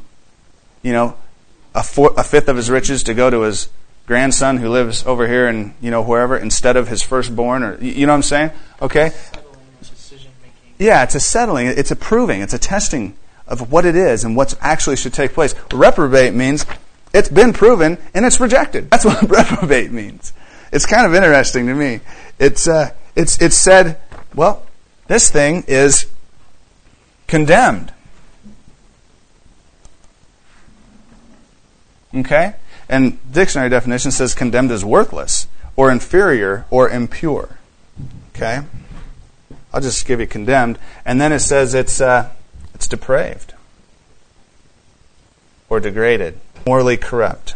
Speaker 1: a fifth of his riches to go to his grandson who lives over here and wherever instead of his firstborn, or you know what I'm saying? Okay. Yeah, it's a settling. It's a proving. It's a testing of what it is and what actually should take place. Reprobate means it's been proven and it's rejected. That's what reprobate means. It's kind of interesting to me. It's said, well, this thing is condemned. Okay? And dictionary definition says condemned as worthless or inferior or impure. Okay? I'll just give you condemned. And then it says it's depraved or degraded, morally corrupt.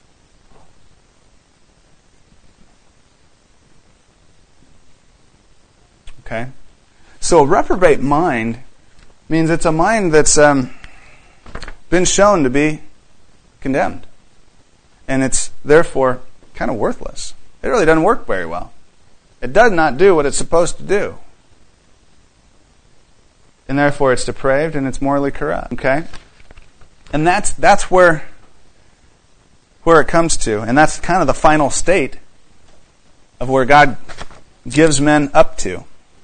Speaker 1: Okay? So a reprobate mind means it's a mind that's been shown to be condemned. And it's therefore kind of worthless. It really doesn't work very well. It does not do what it's supposed to do. And therefore it's depraved and it's morally corrupt. Okay? And that's where it comes to. And that's kind of the final state of where God gives men up to.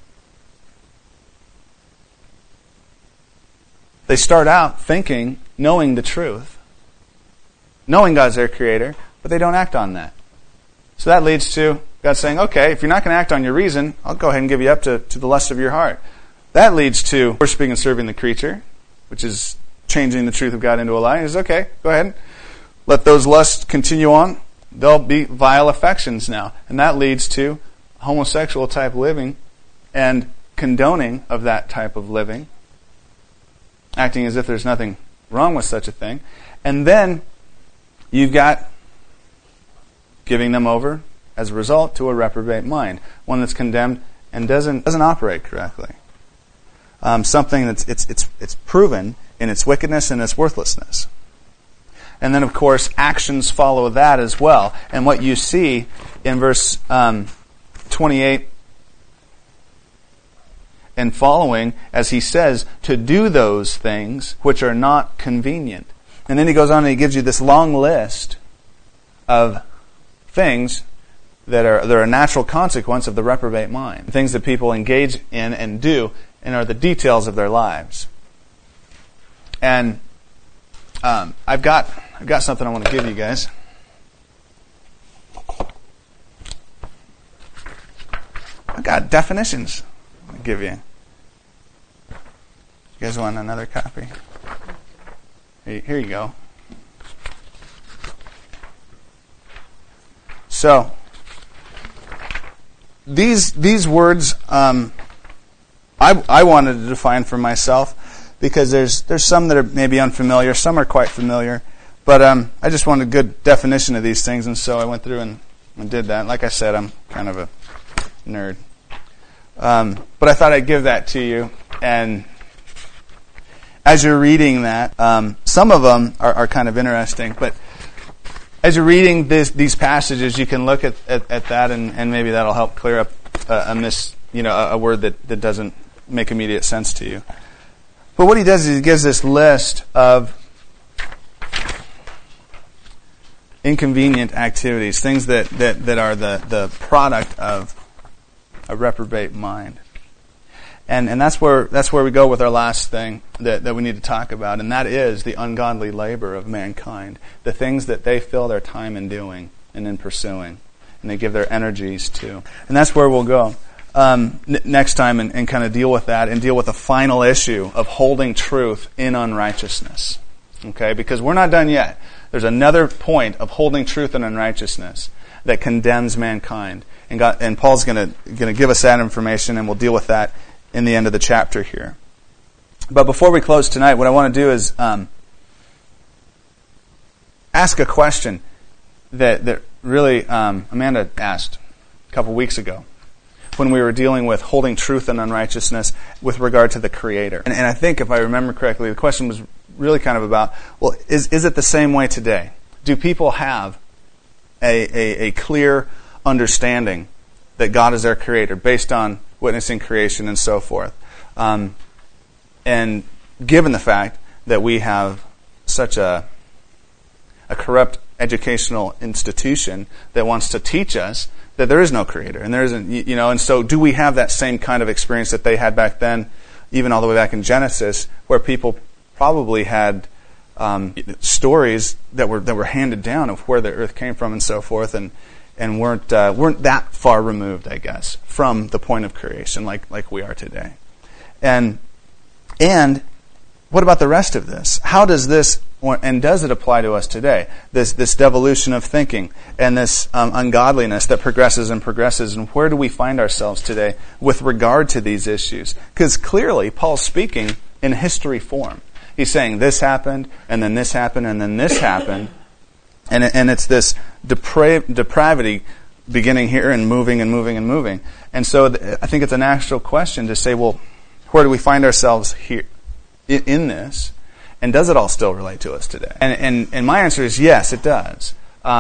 Speaker 1: They start out thinking, knowing the truth, knowing God's their creator, but they don't act on that. So that leads to God saying, okay, if you're not going to act on your reason, I'll go ahead and give you up to the lust of your heart. That leads to worshiping and serving the creature, which is changing the truth of God into a lie. He says, okay, go ahead. Let those lusts continue on. They'll be vile affections now. And that leads to homosexual type living and condoning of that type of living, acting as if there's nothing wrong with such a thing. And then you've got giving them over, as a result, to a reprobate mind, one that's condemned and doesn't operate correctly. Something that's it's proven in its wickedness and its worthlessness. And then, of course, actions follow that as well. And what you see in verse 28 and following, as he says, to do those things which are not convenient. And then he goes on and he gives you this long list of things that are a natural consequence of the reprobate mind. Things that people engage in and do and are the details of their lives. And I've got something I want to give you guys. I've got definitions I'll give you. You guys want another copy? Here you go. So, these words I wanted to define for myself because there's some that are maybe unfamiliar, some are quite familiar, but I just wanted a good definition of these things, and so I went through and did that. Like I said, I'm kind of a nerd. But I thought I'd give that to you, and as you're reading that, some of them are kind of interesting, but as you're reading these passages, you can look at that, and maybe that'll help clear up a word that doesn't make immediate sense to you. But what he does is he gives this list of inconvenient activities, things that are the product of a reprobate mind. And that's where we go with our last thing that we need to talk about, and that is the ungodly labor of mankind, the things that they fill their time in doing and in pursuing, and they give their energies to. And that's where we'll go next time and kind of deal with that and deal with the final issue of holding truth in unrighteousness. Okay, because we're not done yet. There's another point of holding truth in unrighteousness that condemns mankind, and Paul's going to give us that information, and we'll deal with that in the end of the chapter here. But before we close tonight, what I want to do is ask a question that really Amanda asked a couple weeks ago when we were dealing with holding truth in unrighteousness with regard to the Creator. And I think, if I remember correctly, the question was really kind of about, well, is it the same way today? Do people have a clear understanding that God is their Creator based on witnessing creation and so forth? And given the fact that we have such a corrupt educational institution that wants to teach us that there is no Creator, and there isn't, and so do we have that same kind of experience that they had back then, even all the way back in Genesis, where people probably had stories that were handed down of where the earth came from and so forth, and weren't that far removed, I guess, from the point of creation like we are today. And what about the rest of this? How does this, and does it apply to us today? This devolution of thinking and this ungodliness that progresses and progresses, and where do we find ourselves today with regard to these issues? Because clearly, Paul's speaking in history form. He's saying this happened, and then this happened, and then this happened. And it's this depravity beginning here and moving and moving and moving. And so I think it's a natural question to say, well, where do we find ourselves here in this? And does it all still relate to us today? And my answer is yes, it does.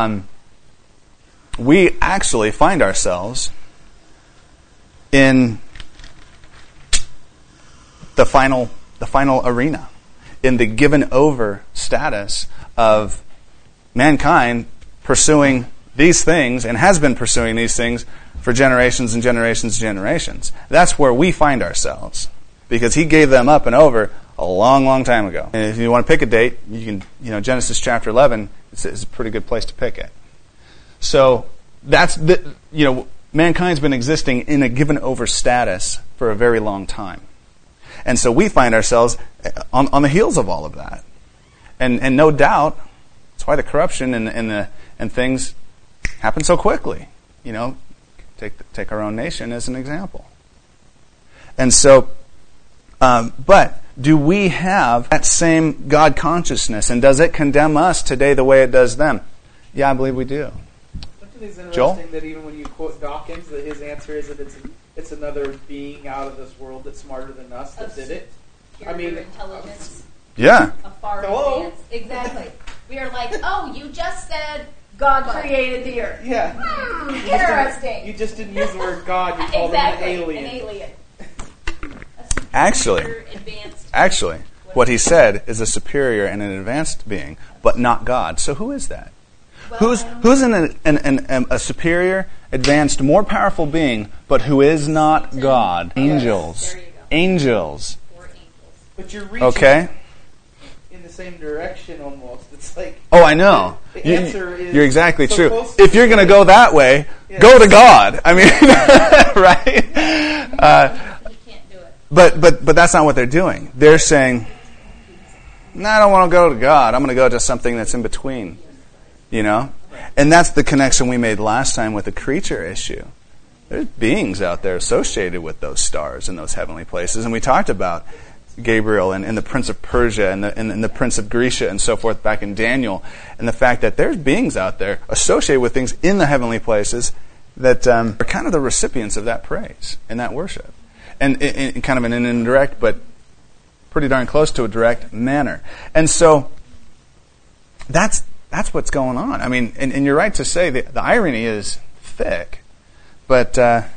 Speaker 1: We actually find ourselves in the final arena, in the given over status of mankind pursuing these things, and has been pursuing these things for generations and generations and generations. That's where we find ourselves, because he gave them up and over a long, long time ago. And if you want to pick a date, you can, Genesis chapter 11 is a pretty good place to pick it. So that's mankind's been existing in a given over status for a very long time. And so we find ourselves on the heels of all of that. And no doubt, that's why the corruption and things happen so quickly. Take our own nation as an example. And so, but do we have that same God consciousness, and does it condemn us today the way it does them? Yeah, I believe we do.
Speaker 3: Something is interesting,
Speaker 1: Joel?
Speaker 3: that even when you quote Dawkins, that his answer is that it's another being out of this world that's smarter than us that did it.
Speaker 4: Superior intelligence.
Speaker 1: Yeah.
Speaker 4: A far
Speaker 3: Hello?
Speaker 4: advance. Exactly. We are like, oh, you just said God created the earth.
Speaker 3: Yeah.
Speaker 4: Interesting.
Speaker 3: You just didn't use the word God, you called him an alien.
Speaker 4: An alien.
Speaker 1: Actually, what he said is a superior and an advanced being, but not God. So who is that?
Speaker 4: Well,
Speaker 1: who's a superior, advanced, more powerful being, but who is not God? Angels.
Speaker 4: There you go.
Speaker 1: Angels.
Speaker 4: Or angels.
Speaker 3: But you're reaching
Speaker 1: Okay?
Speaker 3: in the same direction almost. It's like...
Speaker 1: Oh, I know.
Speaker 3: The answer is
Speaker 1: you're exactly
Speaker 3: so
Speaker 1: true.
Speaker 3: close to
Speaker 1: If you're going to go that way,
Speaker 3: Yes.
Speaker 1: go to God. I mean, right?
Speaker 4: You can't do it.
Speaker 1: But that's not what they're doing. They're saying, no, I don't want to go to God. I'm going to go to something that's in between. And that's the connection we made last time with the creature issue. There's beings out there associated with those stars and those heavenly places. And we talked about Gabriel and the Prince of Persia and the Prince of Grecia and so forth back in Daniel. And the fact that there's beings out there associated with things in the heavenly places that are kind of the recipients of that praise and that worship. And in kind of an indirect, but pretty darn close to a direct manner. And so that's that's what's going on. I mean, and you're right to say the irony is thick, but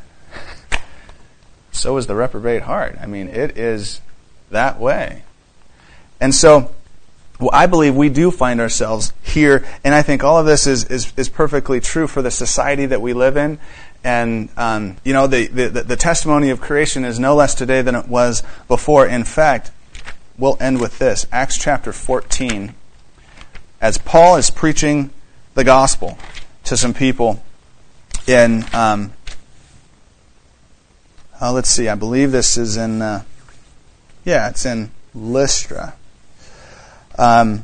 Speaker 1: so is the reprobate heart. I mean, it is that way. And so, well, I believe we do find ourselves here, and I think all of this is perfectly true for the society that we live in. And the testimony of creation is no less today than it was before. In fact, we'll end with this. Acts chapter 14. As Paul is preaching the gospel to some people in, let's see, I believe this is in, it's in Lystra. Paul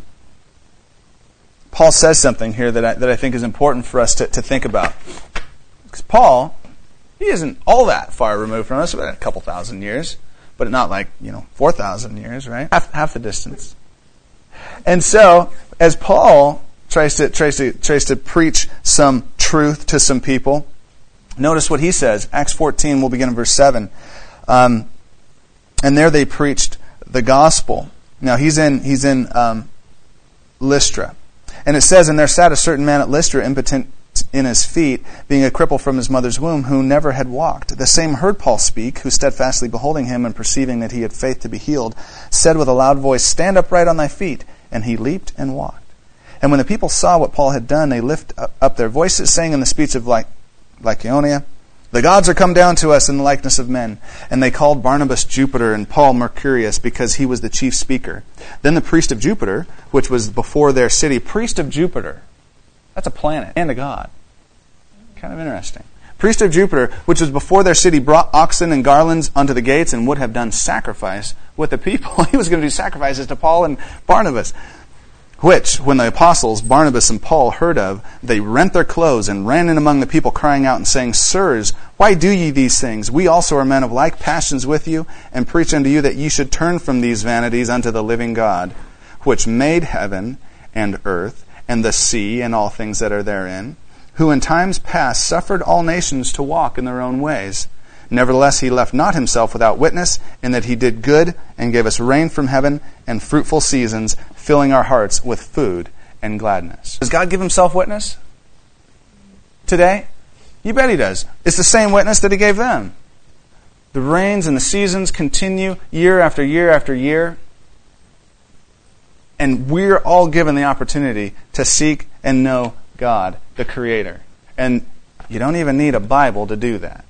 Speaker 1: says something here that I think is important for us to think about. Because Paul, he isn't all that far removed from us, about a couple thousand years, but not like 4,000 years, right? Half the distance. And so, as Paul tries to preach some truth to some people, notice what he says. Acts 14, we'll begin in verse 7. And there they preached the gospel. Now he's in Lystra, and it says, and there sat a certain man at Lystra, impotent in his feet, being a cripple from his mother's womb, who never had walked. The same heard Paul speak, who steadfastly beholding him and perceiving that he had faith to be healed, said with a loud voice, Stand upright on thy feet. And he leaped and walked. And when the people saw what Paul had done, they lifted up their voices, saying in the speech of Lycaonia, The gods are come down to us in the likeness of men. And they called Barnabas Jupiter and Paul Mercurius, because he was the chief speaker. Then the priest of Jupiter, which was before their city, priest of Jupiter, that's a planet and a god. Kind of interesting. Priest of Jupiter, which was before their city, brought oxen and garlands unto the gates, and would have done sacrifice with the people. He was going to do sacrifices to Paul and Barnabas. Which, when the apostles, Barnabas and Paul, heard of, they rent their clothes and ran in among the people, crying out and saying, Sirs, why do ye these things? We also are men of like passions with you, and preach unto you that ye should turn from these vanities unto the living God, which made heaven and earth, and the sea, and all things that are therein, who in times past suffered all nations to walk in their own ways. Nevertheless, he left not himself without witness, in that he did good, and gave us rain from heaven, and fruitful seasons, filling our hearts with food and gladness. Does God give himself witness today? You bet he does. It's the same witness that he gave them. The rains and the seasons continue year after year after year. And we're all given the opportunity to seek and know God, the Creator. And you don't even need a Bible to do that.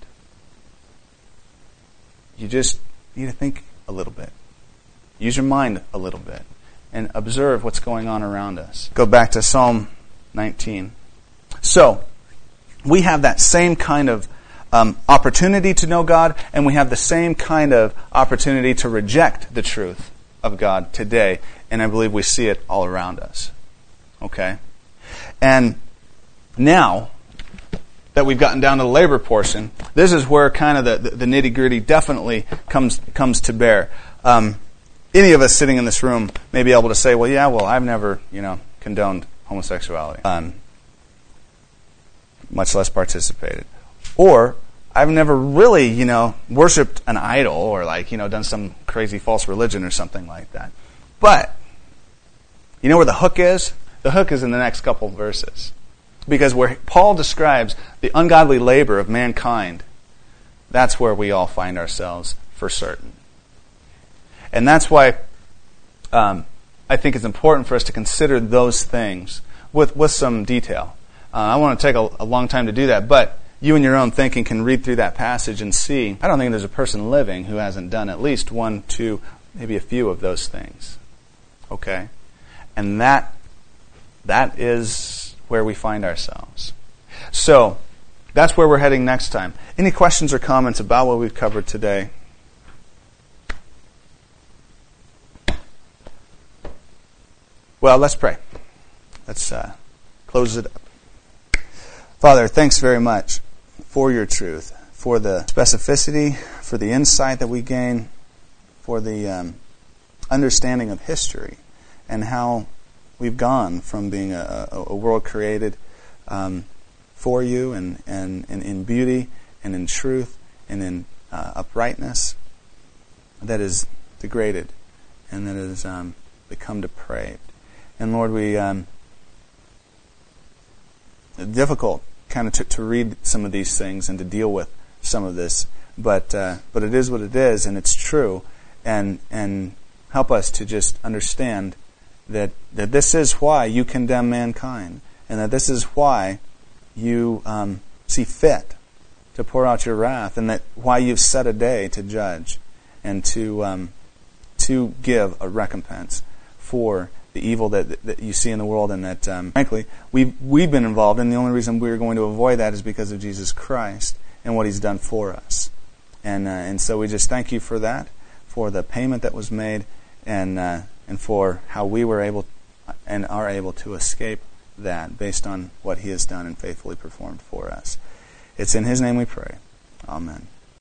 Speaker 1: You just need to think a little bit. Use your mind a little bit. And observe what's going on around us. Go back to Psalm 19. So, we have that same kind of opportunity to know God, and we have the same kind of opportunity to reject the truth of God today. And I believe we see it all around us. Okay? And now that we've gotten down to the labor portion, this is where kind of the nitty-gritty definitely comes to bear. Any of us sitting in this room may be able to say, well, I've never, condoned homosexuality, much less participated. Or, I've never really, worshipped an idol or done some crazy false religion or something like that. But, you know where the hook is? The hook is in the next couple of verses. Because where Paul describes the ungodly labor of mankind, that's where we all find ourselves for certain. And that's why I think it's important for us to consider those things with some detail. I want to take a long time to do that, but you in your own thinking can read through that passage and see, I don't think there's a person living who hasn't done at least one, two, maybe a few of those things. Okay? And that is where we find ourselves. So, that's where we're heading next time. Any questions or comments about what we've covered today? Well, let's pray. Let's close it up. Father, thanks very much for your truth, for the specificity, for the insight that we gain, for the understanding of history and how we've gone from being a world created for you and in beauty and in truth and in uprightness that is degraded and that has become depraved. And Lord, we difficult kind of to read some of these things and to deal with some of this, but it is what it is, and it's true, and help us to just understand that this is why you condemn mankind, and that this is why you see fit to pour out your wrath, and that why you've set a day to judge and to give a recompense for the evil that you see in the world, and that frankly we've been involved in. The only reason we're going to avoid that is because of Jesus Christ and what He's done for us, and so we just thank you for that, for the payment that was made, and for how we were able and are able to escape that based on what He has done and faithfully performed for us. It's in His name we pray. Amen.